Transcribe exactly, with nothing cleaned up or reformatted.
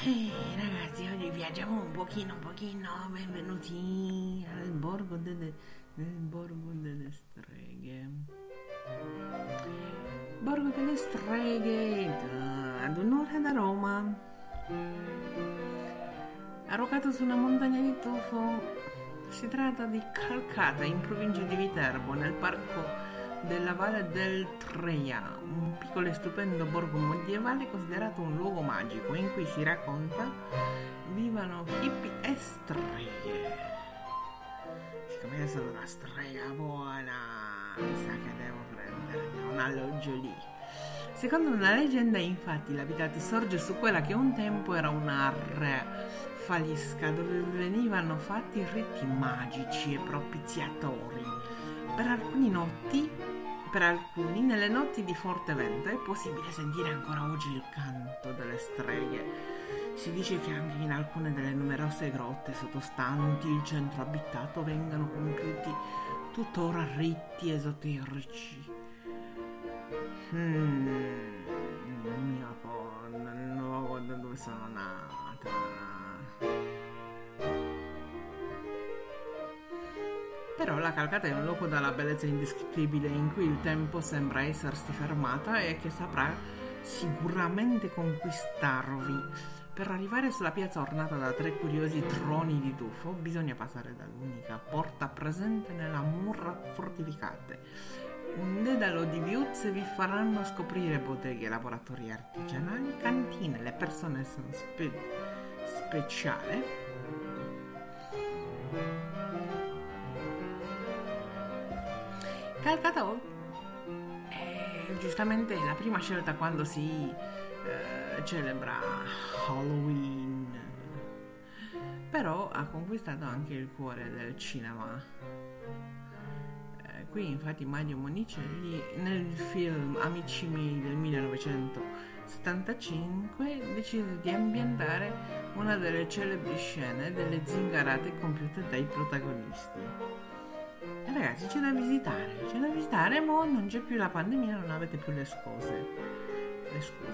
Ehi ragazzi, oggi viaggiamo un pochino, un pochino, benvenuti al borgo delle, nel borgo delle streghe. Borgo delle streghe, eh, ad un'ora da Roma, arroccato su una montagna di tufo. Si tratta di Calcata, in provincia di Viterbo, nel parco della Valle del Treia, un piccolo e stupendo borgo medievale considerato un luogo magico in cui si racconta vivano hippie e streghe. Siccome io sono una strega buona, mi sa che devo prendermi un alloggio lì. Secondo una leggenda, infatti, l'abitato sorge su quella che un tempo era una re falisca dove venivano fatti riti magici e propiziatori. Per alcuni notti, per alcuni, nelle notti di forte vento è possibile sentire ancora oggi il canto delle streghe. Si dice che anche in alcune delle numerose grotte sottostanti il centro abitato vengano compiuti tuttora riti esoterici. Hmm, il mio mondo, il luogo dove sono nata. Però la Calcata è un luogo dalla bellezza indescrivibile in cui il tempo sembra essersi fermata e che saprà sicuramente conquistarvi. Per arrivare sulla piazza ornata da tre curiosi troni di tufo bisogna passare dall'unica porta presente nella mura fortificate. Un dedalo di viuzze vi faranno scoprire botteghe, laboratori artigianali, cantine, le persone sono spe- speciali. Calcata è giustamente la prima scelta quando si eh, celebra Halloween, però ha conquistato anche il cuore del cinema. Eh, qui infatti Mario Monicelli nel film Amici miei del millenovecentosettantacinque decise di ambientare una delle celebri scene delle zingarate compiute dai protagonisti. E ragazzi, c'è da visitare, c'è da visitare, mo non c'è più la pandemia, non avete più le scuse. Le scuse.